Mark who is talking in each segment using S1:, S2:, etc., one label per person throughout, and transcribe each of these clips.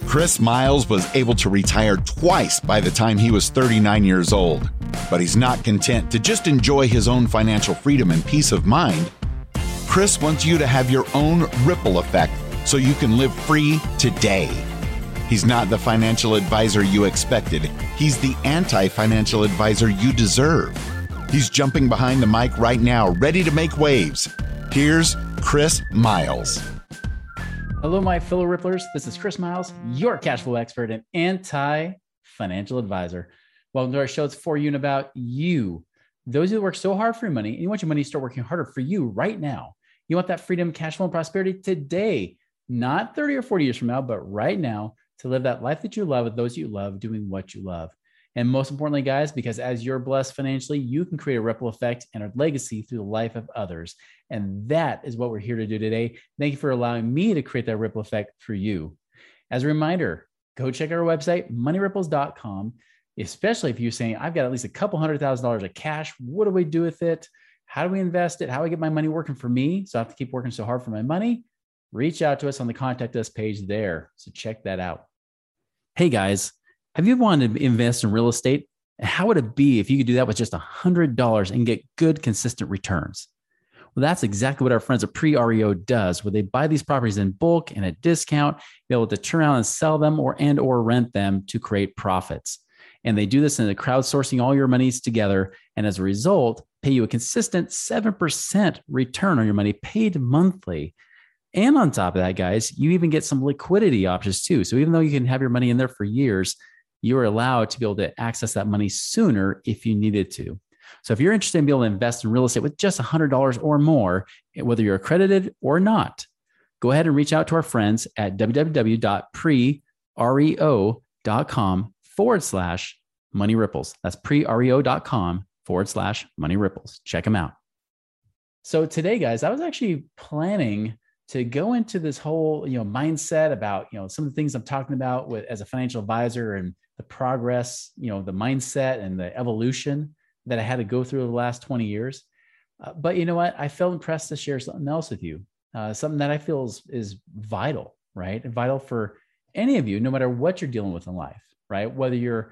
S1: Chris Miles was able to retire twice by the time he was 39 years old, but he's not content to just enjoy his own financial freedom and peace of mind. Chris wants you to have your own ripple effect so you can live free today. He's not the financial advisor you expected. He's the anti-financial advisor you deserve. He's jumping behind the mic right now, ready to make waves. Here's Chris Miles.
S2: Hello, my fellow Ripplers. This is Chris Miles, your cash flow expert and anti-financial advisor. Welcome to our show. It's for you and about you. Those who work so hard for your money, and you want your money to start working harder for you right now. You want that freedom, cash flow, and prosperity today, not 30 or 40 years from now, but right now, to live that life that you love with those you love, doing what you love. And most importantly, guys, because as you're blessed financially, you can create a ripple effect and a legacy through the life of others. And that is what we're here to do today. Thank you for allowing me to create that ripple effect for you. As a reminder, go check out our website, moneyripples.com, especially if you're saying, I've got at least a couple $100,000 of cash. What do we do with it? How do we invest it? How do I get my money working for me? So I have to keep working so hard for my money. Reach out to us on the contact us page there. So check that out. Hey guys, have you wanted to invest in real estate? How would it be if you could do that with just $100 and get good, consistent returns? Well, that's exactly what our friends at Pre-REO does, where they buy these properties in bulk and at discount, be able to turn around and sell them or rent them to create profits. And they do this in the crowdsourcing all your monies together. And as a result, pay you a consistent 7% return on your money paid monthly. And on top of that, guys, you even get some liquidity options too. So even though you can have your money in there for years, you are allowed to be able to access that money sooner if you needed to. So if you're interested in being able to invest in real estate with just $100 or more, whether you're accredited or not, go ahead and reach out to our friends at www.prereo.com/money ripples. That's prereo.com/money ripples. Check them out. So today, guys, I was actually planning to go into this whole, mindset about, some of the things I'm talking about as a financial advisor and the progress, the mindset and the evolution that I had to go through the last 20 years. But you know what? I felt impressed to share something else with you, something that I feel is vital, right? Vital for any of you, no matter what you're dealing with in life, right? Whether you're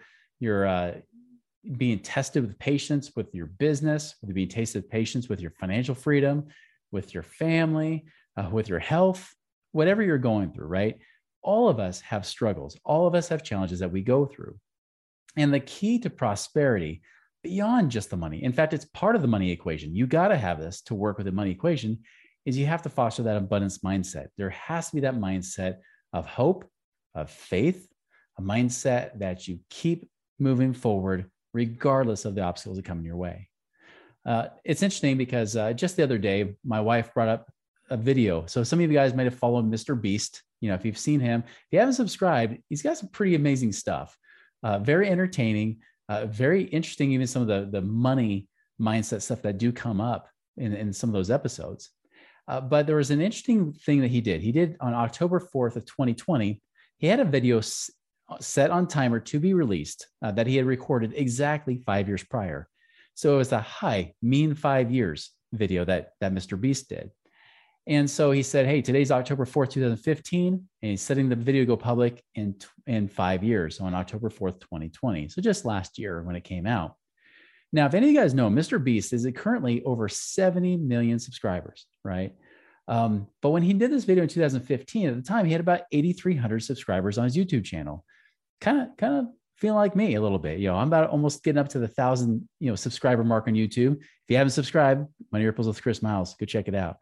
S2: being tested with patience with your business, whether being tested with patience with your financial freedom, with your family, with your health, whatever you're going through, right? All of us have struggles. All of us have challenges that we go through. And the key to prosperity, beyond just the money, in fact, it's part of the money equation. You got to have this to work with the money equation, is you have to foster that abundance mindset. There has to be that mindset of hope, of faith, a mindset that you keep moving forward regardless of the obstacles that come in your way. It's interesting because just the other day, my wife brought up a video. So some of you guys might have followed Mr. Beast. If you've seen him, if you haven't subscribed, he's got some pretty amazing stuff. Very entertaining, very interesting, even some of the money mindset stuff that do come up in some of those episodes. But there was an interesting thing that he did. He did on October 4th of 2020, he had a video set on timer to be released that he had recorded exactly 5 years prior. So it was a mean 5 years video that Mr. Beast did. And so he said, hey, today's October 4th, 2015, and he's setting the video go public in 5 years on October 4th, 2020. So just last year when it came out. Now, if any of you guys know, Mr. Beast is currently over 70 million subscribers, right? But when he did this video in 2015, at the time, he had about 8,300 subscribers on his YouTube channel. Kind of feeling like me a little bit. I'm about almost getting up to the 1,000, subscriber mark on YouTube. If you haven't subscribed, Money Ripples with Chris Miles, go check it out.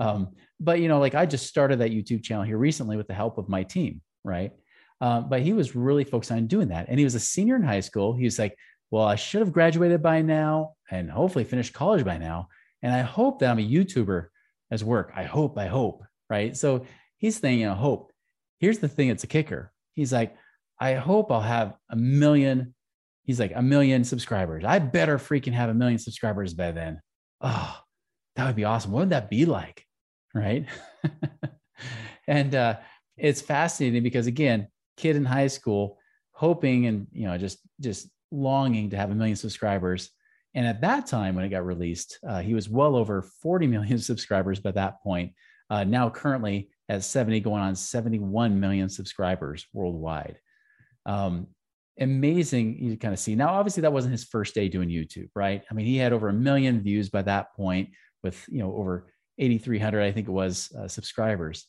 S2: But I just started that YouTube channel here recently with the help of my team, right? But he was really focused on doing that. And he was a senior in high school. He was like, well, I should have graduated by now and hopefully finished college by now. And I hope that I'm a YouTuber as work. I hope, right? So he's thinking, hope. Here's the thing. It's a kicker. He's like, I hope I'll have 1 million. He's like 1 million subscribers. I better freaking have 1 million subscribers by then. Oh, that would be awesome. What would that be like? Right. And it's fascinating because, again, kid in high school, hoping and, just longing to have 1 million subscribers. And at that time, when it got released, he was well over 40 million subscribers by that point. Now currently has 70 going on 71 million subscribers worldwide. Amazing you kind of see. Now, obviously that wasn't his first day doing YouTube, right? I mean, he had over 1 million views by that point with, over 8,300, I think it was, subscribers.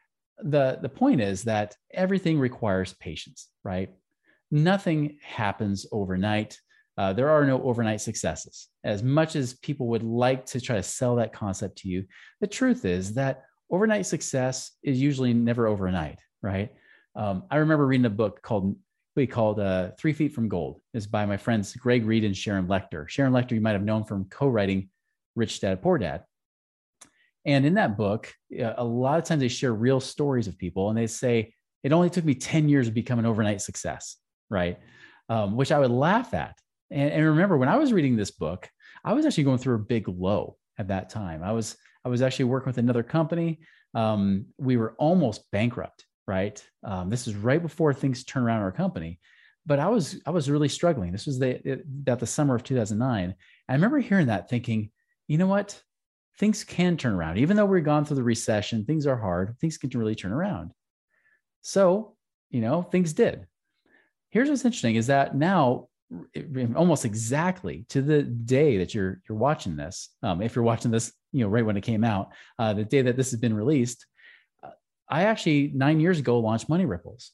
S2: The point is that everything requires patience, right? Nothing happens overnight. There are no overnight successes. As much as people would like to try to sell that concept to you, the truth is that overnight success is usually never overnight, right? I remember reading a book called 3 Feet from Gold. It's by my friends Greg Reed and Sharon Lechter. Sharon Lechter, you might have known from co-writing Rich Dad, Poor Dad. And in that book, a lot of times they share real stories of people, and they say, it only took me 10 years to become an overnight success, right? Which I would laugh at. And remember, when I was reading this book, I was actually going through a big low at that time. I was actually working with another company. We were almost bankrupt, right? This is right before things turned around in our company. But I was really struggling. This was about the summer of 2009. I remember hearing that thinking, you know what? Things can turn around. Even though we're gone through the recession, things are hard, things can really turn around. So, things did. Here's what's interesting is that now, almost exactly to the day that you're watching this, if you're watching this, right when it came out, the day that this has been released, I actually 9 years ago launched Money Ripples.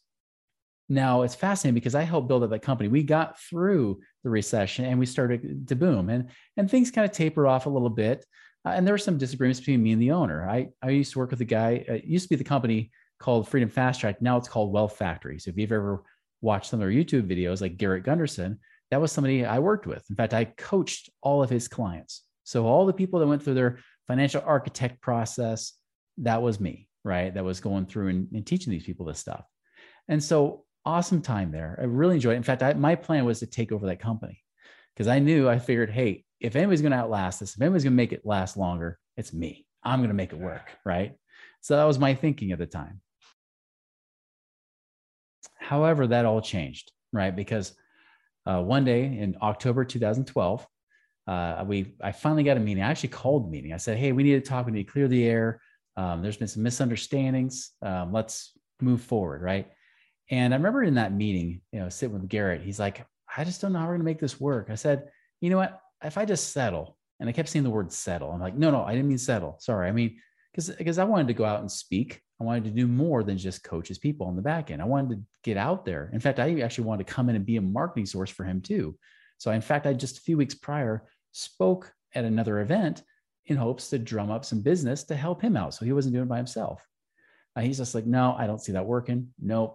S2: Now it's fascinating because I helped build up that company. We got through the recession and we started to boom, and things kind of tapered off a little bit. And there were some disagreements between me and the owner. I used to work with a guy, it used to be the company called Freedom Fast Track. Now it's called Wealth Factory. So if you've ever watched some of their YouTube videos like Garrett Gunderson, that was somebody I worked with. In fact, I coached all of his clients. So all the people that went through their financial architect process, that was me, right? That was going through and teaching these people this stuff. And so awesome time there. I really enjoyed it. In fact, my plan was to take over that company because I figured, hey, if anybody's going to outlast this, if anybody's going to make it last longer, it's me. I'm going to make it work, right? So that was my thinking at the time. However, that all changed, right? Because one day in October 2012, I finally got a meeting. I actually called the meeting. I said, hey, we need to talk. We need to clear the air. There's been some misunderstandings. Let's move forward, right? And I remember in that meeting, sitting with Garrett, he's like, I just don't know how we're going to make this work. I said, you know what? If I just settle, and I kept saying the word settle. I'm like, no, I didn't mean settle. Sorry. I mean, because I wanted to go out and speak. I wanted to do more than just coach his people on the back end. I wanted to get out there. In fact, I actually wanted to come in and be a marketing source for him too. So in fact, I just a few weeks prior spoke at another event in hopes to drum up some business to help him out. So he wasn't doing it by himself. He's just like, no, I don't see that working. Nope.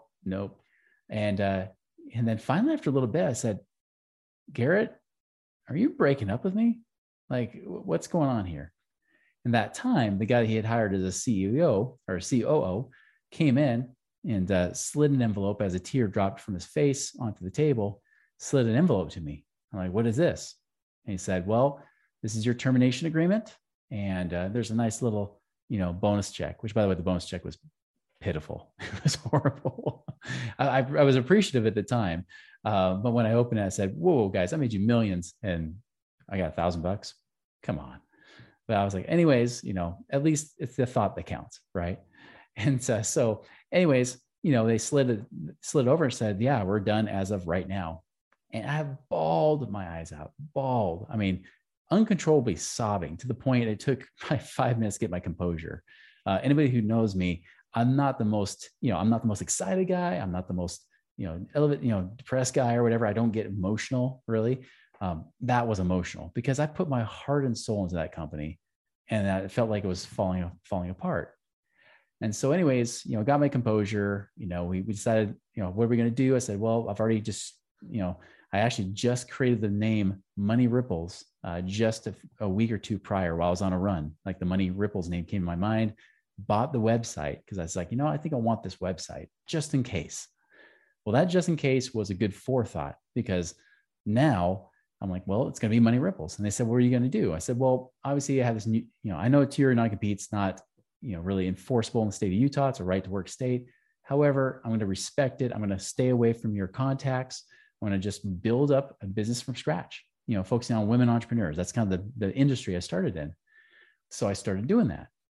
S2: And then finally, after a little bit, I said, Garrett, are you breaking up with me? Like, what's going on here? And that time, the guy that he had hired as a CEO or COO came in and slid an envelope as a tear dropped from his face onto the table, slid an envelope to me. I'm like, what is this? And he said, well, this is your termination agreement. And there's a nice little, bonus check, which by the way, the bonus check was pitiful. It was horrible. I was appreciative at the time. But when I opened it, I said, whoa, guys, I made you millions and I got $1,000. Come on. But I was like, anyways, at least it's the thought that counts. Right. And so anyways, they slid over and said, yeah, we're done as of right now. And I bawled my eyes out, I mean, uncontrollably sobbing to the point it took 5 minutes to get my composure. Anybody who knows me, I'm not the most excited guy. I'm not the most, depressed guy or whatever. I don't get emotional really. That was emotional because I put my heart and soul into that company and that it felt like it was falling apart. And so anyways, got my composure, we decided, what are we going to do? I said, well, I've already just, I actually just created the name Money Ripples just a week or two prior while I was on a run. Like the Money Ripples name came to my mind, bought the website because I was like, I think I want this website just in case. Well, that just in case was a good forethought because now I'm like, well, it's going to be Money Ripples. And they said, what are you going to do? I said, well, obviously I have this new, I know it's your non-compete. It's not, really enforceable in the state of Utah. It's a right to work state. However, I'm going to respect it. I'm going to stay away from your contacts. I'm going to just build up a business from scratch, focusing on women entrepreneurs. That's kind of the industry I started in. So I started doing that.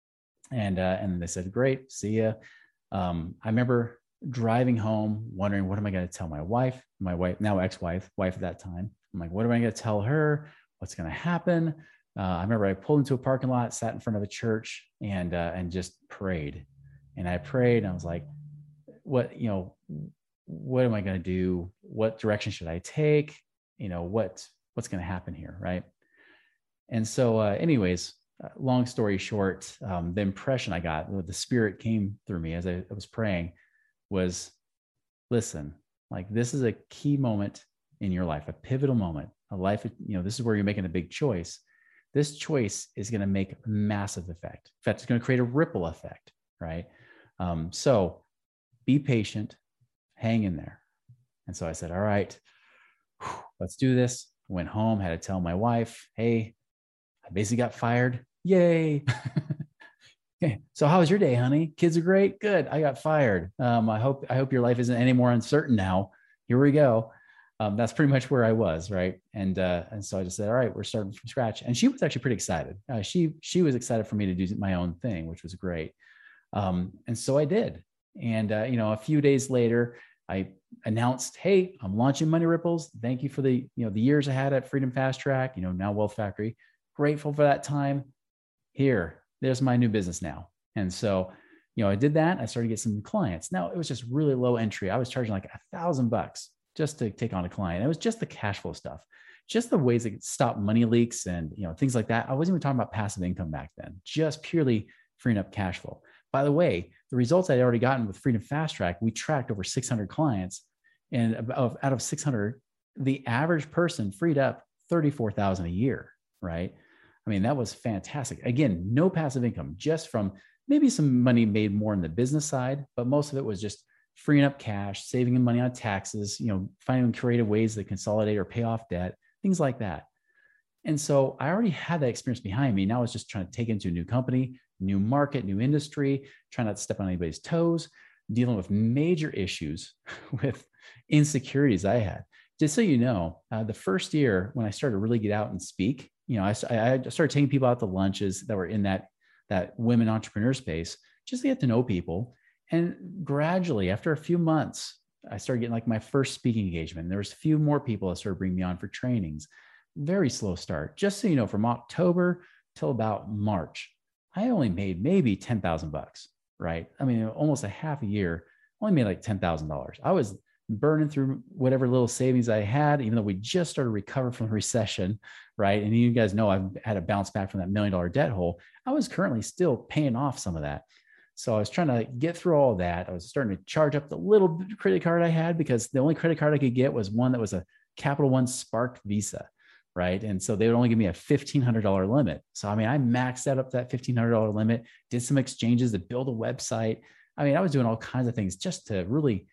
S2: And they said, great, see ya. I remember driving home, wondering, what am I going to tell my wife, now ex-wife, wife at that time? I'm like, what am I going to tell her? What's going to happen? I remember I pulled into a parking lot, sat in front of a church, and just prayed. And I prayed, and I was like, what am I going to do? What direction should I take? What's going to happen here, right? And so, anyways, long story short, the impression I got, the Spirit came through me as I was praying, was, listen, like, this is a key moment in your life, a pivotal moment, a life, this is where you're making a big choice. This choice is going to make a massive effect. In fact, it's going to create a ripple effect, right? So be patient, hang in there. And so I said, all right, let's do this. Went home, had to tell my wife, hey, I basically got fired. Yay. Okay. So how was your day, honey? Kids are great. Good. I got fired. I hope your life isn't any more uncertain now. Here we go. That's pretty much where I was. Right. And so I just said, all right, we're starting from scratch. And she was actually pretty excited. She was excited for me to do my own thing, which was great. And so I did. And, a few days later, I announced, hey, I'm launching Money Ripples. Thank you for the years I had at Freedom Fast Track, now Wealth Factory. Grateful for that time. There's my new business now. And so, I did that. I started to get some clients. Now it was just really low entry. I was charging like $1,000 just to take on a client. It was just the cash flow stuff, just the ways that could stop money leaks and, things like that. I wasn't even talking about passive income back then, just purely freeing up cash flow. By the way, the results I'd already gotten with Freedom Fast Track, we tracked over 600 clients, and out of 600, the average person freed up $34,000 a year, right? I mean, that was fantastic. Again, no passive income, just from maybe some money made more on the business side, but most of it was just freeing up cash, saving money on taxes, finding creative ways to consolidate or pay off debt, things like that. And so I already had that experience behind me. Now I was just trying to take it into a new company, new market, new industry, trying not to step on anybody's toes, dealing with major issues with insecurities I had. Just so you know, the first year when I started to really get out and speak, I started taking people out to lunches that were in that women entrepreneur space, just to get to know people. And gradually, after a few months, I started getting like my first speaking engagement. There was a few more people that started bringing me on for trainings. Very slow start. Just so you know, from October till about March, I only made maybe $10,000, right? I mean, almost a half a year, only made like $10,000. I was burning through whatever little savings I had, even though we just started to recover from the recession, right? And you guys know I've had a bounce back from that $1 million debt hole. I was currently still paying off some of that. So I was trying to get through all that. I was starting to charge up the little credit card I had, because the only credit card I could get was one that was a Capital One Spark Visa, right? And so they would only give me a $1,500 limit. So, I mean, I maxed out up that $1,500 limit, did some exchanges to build a website. I mean, I was doing all kinds of things just to really,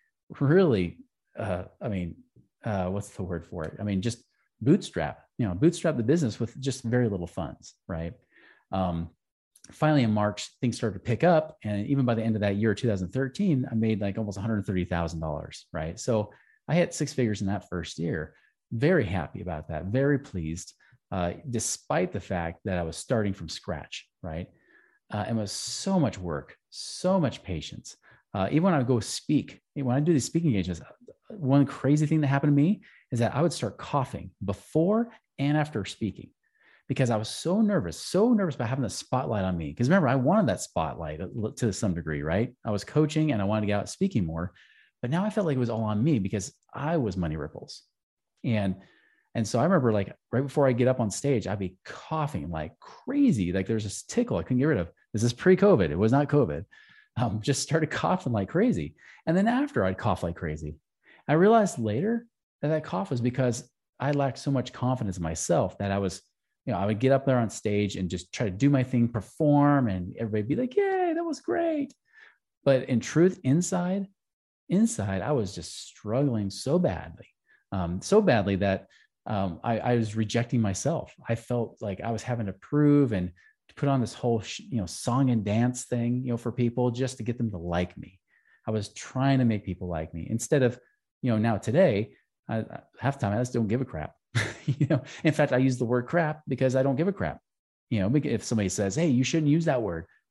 S2: what's the word for it? I mean, just bootstrap the business with just very little funds, right? Finally, in March, things started to pick up. And even by the end of that year, 2013, I made like almost $130,000, right? So I hit six figures in that first year. Very happy about that. Very pleased, despite the fact that I was starting from scratch, right? It was so much work, so much patience. Even when I go speak, when I do these speaking engagements, one crazy thing that happened to me is that I would start coughing before and after speaking, because I was so nervous about having the spotlight on me. Because remember, I wanted that spotlight to some degree, right? I was coaching and I wanted to get out speaking more, but now I felt like it was all on me because I was Money Ripples. And so I remember, like, right before I get up on stage, I'd be coughing like crazy. Like there's this tickle I couldn't get rid of. This is pre-COVID. It was not COVID. Just started coughing like crazy. And then after, I'd cough like crazy. I realized later that cough was because I lacked so much confidence in myself that I would get up there on stage and just try to do my thing, perform, and everybody be like, yay, that was great. But in truth, inside, I was just struggling so badly that I was rejecting myself. I felt like I was having to prove and to put on this whole, song and dance thing, for people just to get them to like me. I was trying to make people like me instead of, now today, half the time I just don't give a crap. In fact, I use the word crap because I don't give a crap. If somebody says, hey, you shouldn't use that word,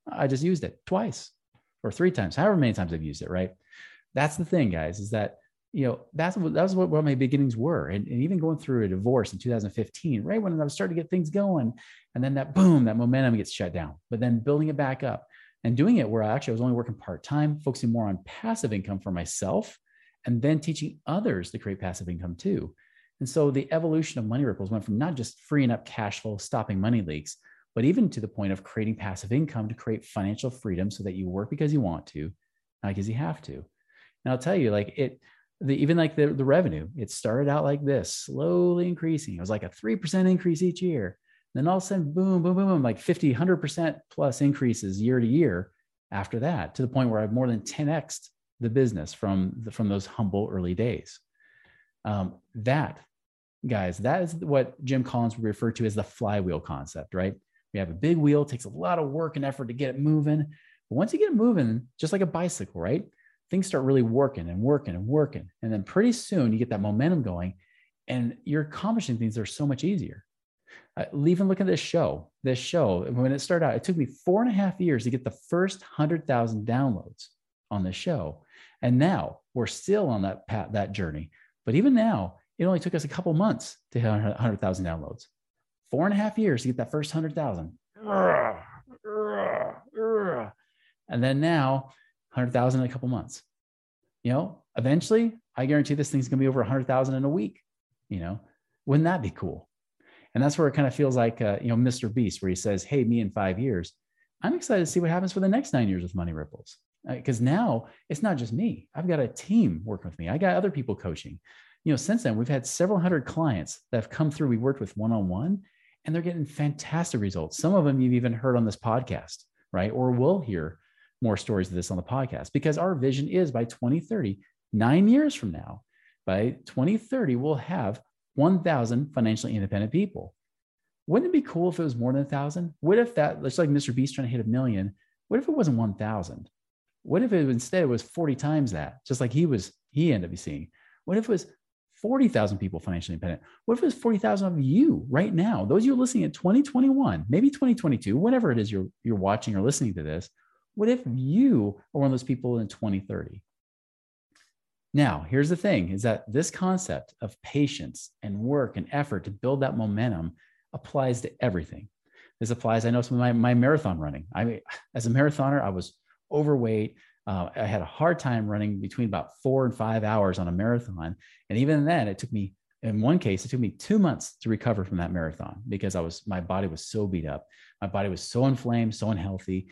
S2: I just used it twice or 3 times, however many times I've used it, right? That's the thing, guys, is that, that was what my beginnings were. And even going through a divorce in 2015, right when I was starting to get things going, and then that boom, that momentum gets shut down, but then building it back up and doing it where I was only working part-time, focusing more on passive income for myself, and then teaching others to create passive income too. And so the evolution of Money Ripples went from not just freeing up cash flow, stopping money leaks, but even to the point of creating passive income to create financial freedom so that you work because you want to, not because you have to. And I'll tell you, the revenue, it started out like this, slowly increasing. It was like a 3% increase each year. Then all of a sudden, boom, boom, boom, boom, like 50, 100% plus increases year to year after that, to the point where I've more than 10x'd the business from those humble early days. That is what Jim Collins would refer to as the flywheel concept, right? We have a big wheel, it takes a lot of work and effort to get it moving. But once you get it moving, just like a bicycle, right? Things start really working and working and working. And then pretty soon you get that momentum going and you're accomplishing things that are so much easier. Even look at this show, when it started out, it took me 4.5 years to get the first 100,000 downloads on the show. And now we're still on that journey. But even now, it only took us a couple months to hit 100,000 downloads. 4.5 years to get that first 100,000. And then now 100,000 in a couple months. Eventually, I guarantee this thing's going to be over 100,000 in a week. Wouldn't that be cool? And that's where it kind of feels like, Mr. Beast, where he says, hey, me in 5 years, I'm excited to see what happens for the next 9 years with Money Ripples. Because now it's not just me. I've got a team working with me. I got other people coaching. Since then, we've had several hundred clients that have come through. We worked with one-on-one, and they're getting fantastic results. Some of them you've even heard on this podcast, right? Or will hear more stories of this on the podcast, because our vision is by 2030, 9 years from now, by 2030, we'll have 1,000 financially independent people. Wouldn't it be cool if it was more than 1,000? What if that, it's like Mr. Beast trying to hit 1 million. What if it wasn't 1,000? What if it instead was 40 times that, just like he ended up seeing? What if it was 40,000 people financially independent? What if it was 40,000 of you right now? Those of you listening in 2021, maybe 2022, whatever it is you're watching or listening to this, what if you are one of those people in 2030? Now, here's the thing, is that this concept of patience and work and effort to build that momentum applies to everything. This applies, I know, some of my marathon running. As a marathoner, I was overweight. I had a hard time running between about 4 and 5 hours on a marathon. And even then, in one case, it took me 2 months to recover from that marathon, because my body was so beat up. My body was so inflamed, so unhealthy.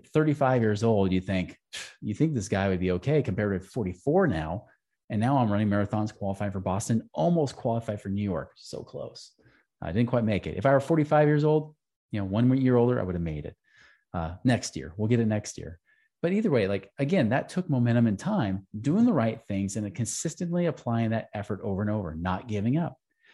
S2: 35 years old, you think this guy would be okay compared to 44 now. And now I'm running marathons, qualifying for Boston, almost qualified for New York. So close. I didn't quite make it. If I were 45 years old, 1 year older, I would have made it. Next year, we'll get it next year. But either way, again, that took momentum and time, doing the right things and consistently applying that effort over and over, not giving up.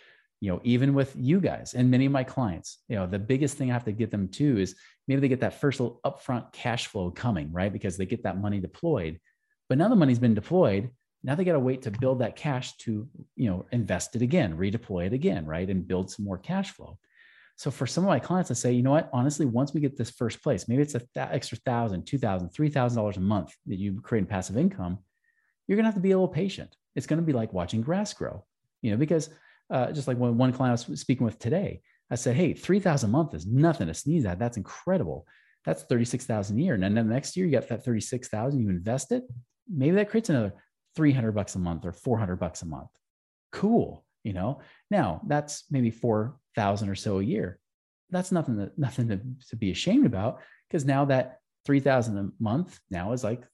S2: Even with you guys and many of my clients, the biggest thing I have to get them to is maybe they get that first little upfront cash flow coming, right? Because they get that money deployed. But now the money's been deployed. Now they got to wait to build that cash to, invest it again, redeploy it again, right? And build some more cash flow. So for some of my clients, I say, you know what, honestly, once we get this first place, maybe it's extra $1,000, $2,000, $3,000 a month that you create in passive income, you're going to have to be a little patient. It's going to be like watching grass grow, because just like when one client I was speaking with today, I said, hey, $3,000 a month is nothing to sneeze at. That's incredible. That's $36,000 a year. And then the next year you got that $36,000, you invest it. Maybe that creates another $300 a month or $400 a month. Cool. Now that's maybe 4,000 or so a year. That's nothing to be ashamed about, because now that 3,000 a month now is like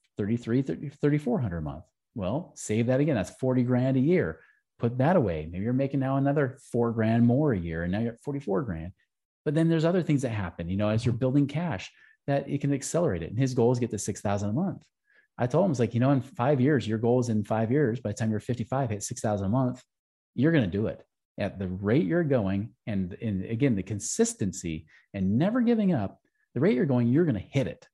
S2: 3,400 a month. Well, save that again. That's 40 grand a year. Put that away. Maybe you're making now another 4 grand more a year, and now you're at 44 grand. But then there's other things that happen, as you're building cash, that you can accelerate it. And his goal is get to 6,000 a month. I told him, it's like, in 5 years, your goal is in 5 years, by the time you're 55, hit 6,000 a month, you're going to do it at the rate you're going. And again, the consistency and never giving up, the rate you're going, you're going to hit it.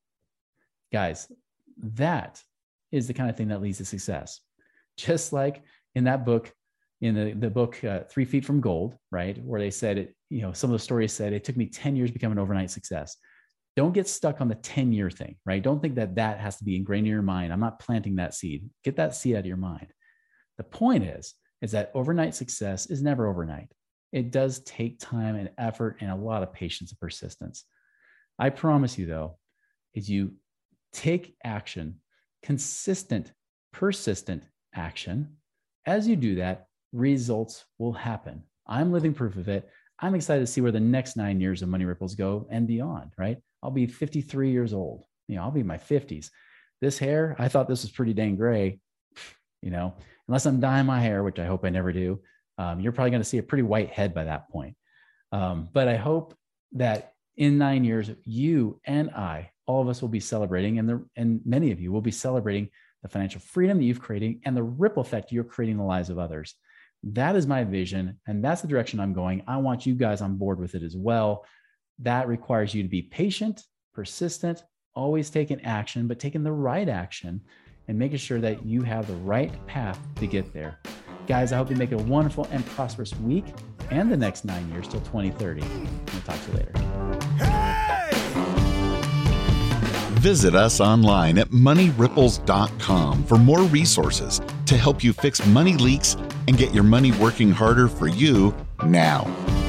S2: Guys, that is the kind of thing that leads to success. Just like in that book, in the book, 3 Feet from Gold, right? Where they said it, some of the stories said it took me 10 years to become an overnight success. Don't get stuck on the 10-year thing, right? Don't think that that has to be ingrained in your mind. I'm not planting that seed. Get that seed out of your mind. The point is that overnight success is never overnight. It does take time and effort and a lot of patience and persistence. I promise you, though, is you take action, consistent, persistent action. As you do that, results will happen. I'm living proof of it. I'm excited to see where the next 9 years of Money Ripples go and beyond, right? I'll be 53 years old. I'll be in my 50s. This hair, I thought this was pretty dang gray. Unless I'm dyeing my hair, which I hope I never do, you're probably going to see a pretty white head by that point. But I hope that in 9 years, you and I, all of us will be celebrating, and many of you will be celebrating the financial freedom that you've created and the ripple effect you're creating in the lives of others. That is my vision, and that's the direction I'm going. I want you guys on board with it as well. That requires you to be patient, persistent, always taking action, but taking the right action and making sure that you have the right path to get there. Guys, I hope you make a wonderful and prosperous week and the next 9 years till 2030. We'll talk to you later.
S1: Visit us online at moneyripples.com for more resources to help you fix money leaks and get your money working harder for you now.